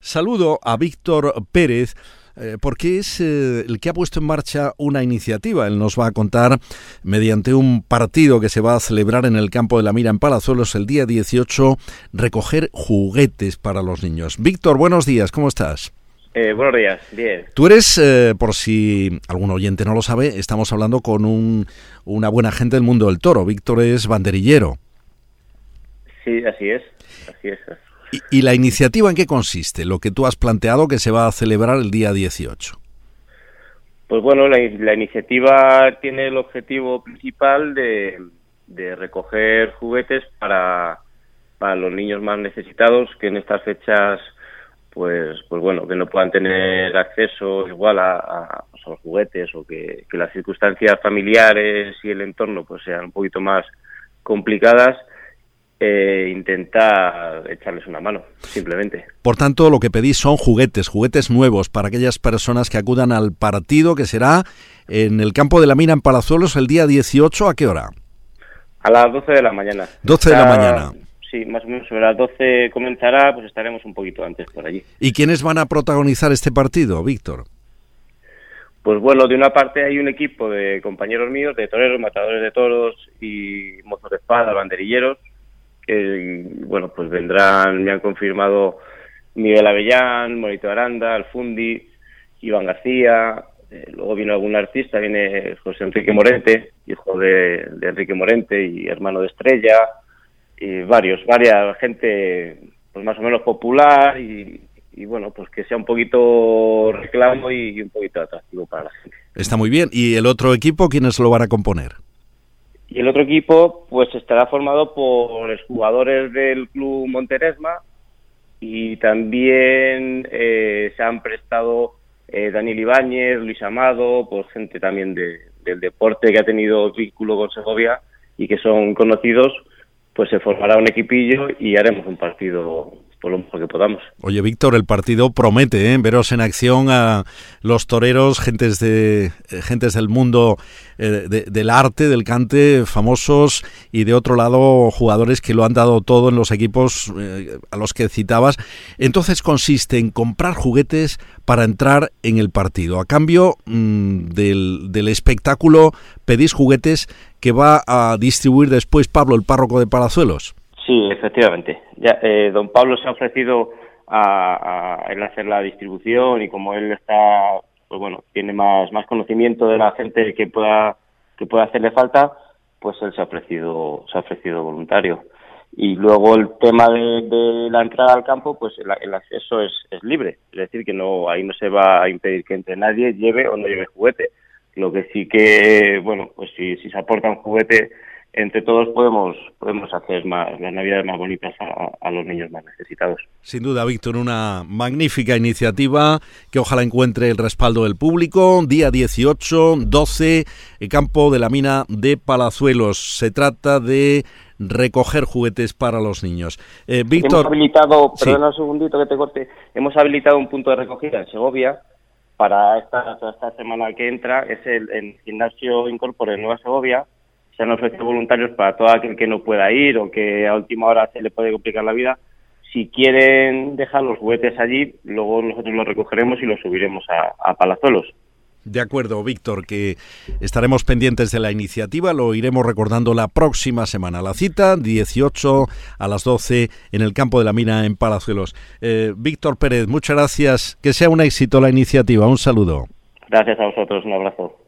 Saludo a Víctor Pérez porque es el que ha puesto en marcha una iniciativa. Él nos va a contar mediante un partido que se va a celebrar en el Campo de la Mira en Palazuelos el día 18, recoger juguetes para los niños. Víctor, buenos días, ¿cómo estás? Buenos días, bien. Tú eres, por si algún oyente no lo sabe, estamos hablando con una buena gente del mundo del toro. Víctor es banderillero. Sí, así es. ¿Y la iniciativa en qué consiste? Lo que tú has planteado que se va a celebrar el día 18. Pues bueno, la iniciativa tiene el objetivo principal de recoger juguetes para los niños más necesitados, que en estas fechas pues bueno, que no puedan tener acceso igual a los juguetes, o que las circunstancias familiares y el entorno pues sean un poquito más complicadas. Intentar echarles una mano, simplemente. Por tanto, lo que pedís son juguetes nuevos para aquellas personas que acudan al partido, que será en el Campo de la Mira en Palazuelos el día 18, ¿a qué hora? A las 12 de la mañana. 12 de la mañana. Sí, más o menos sobre las 12 comenzará, pues estaremos un poquito antes por allí. ¿Y quiénes van a protagonizar este partido, Víctor? Pues bueno, de una parte hay un equipo de compañeros míos, de toreros, matadores de toros y mozos de espada, banderilleros, que bueno, pues vendrán, me han confirmado Miguel Avellán, Morito Aranda, Alfundi, Iván García, luego viene algún artista, viene José Enrique Morente, hijo de Enrique Morente y hermano de Estrella, y varias gente pues más o menos popular y bueno, pues que sea un poquito reclamo y un poquito atractivo para la gente. Está muy bien. ¿Y el otro equipo, quiénes lo van a componer? Y el otro equipo pues estará formado por exjugadores del Club Monteresma, y también se han prestado Daniel Ibáñez, Luis Amado, pues gente también del deporte que ha tenido vínculo con Segovia y que son conocidos. Pues se formará un equipillo y haremos un partido por lo mejor que podamos. Oye, Víctor, el partido promete, veros en acción a los toreros, gentes del mundo del arte, del cante, famosos, y de otro lado jugadores que lo han dado todo en los equipos a los que citabas. Entonces consiste en comprar juguetes para entrar en el partido. A cambio del espectáculo pedís juguetes que va a distribuir después Pablo, el párroco de Palazuelos. Sí, efectivamente. Ya, don Pablo se ha ofrecido a él hacer la distribución, y como él está, pues bueno, tiene más conocimiento de la gente que pueda hacerle falta, pues él se ha ofrecido voluntario. Y luego el tema de la entrada al campo, pues el acceso es libre, es decir, que ahí no se va a impedir que entre nadie, lleve o no lleve juguete. Lo que sí que, bueno, pues si se aporta un juguete, entre todos podemos hacer las Navidades más bonitas a los niños más necesitados. Sin duda, Víctor, una magnífica iniciativa que ojalá encuentre el respaldo del público. Día 18, 12, el Campo de la Mina de Palazuelos. Se trata de recoger juguetes para los niños. Víctor, hemos habilitado, sí. Perdona un segundito que te corte, hemos habilitado un punto de recogida en Segovia para esta semana que entra. Es el Gimnasio Incorpore en Nueva Segovia. Se han ofrecido voluntarios para todo aquel que no pueda ir o que a última hora se le puede complicar la vida. Si quieren dejar los juguetes allí, luego nosotros los recogeremos y los subiremos a Palazuelos. De acuerdo, Víctor, que estaremos pendientes de la iniciativa, lo iremos recordando la próxima semana. La cita, 18 a las 12 en el Campo de la Mina en Palazuelos. Víctor Pérez, muchas gracias, que sea un éxito la iniciativa, un saludo. Gracias a vosotros, un abrazo.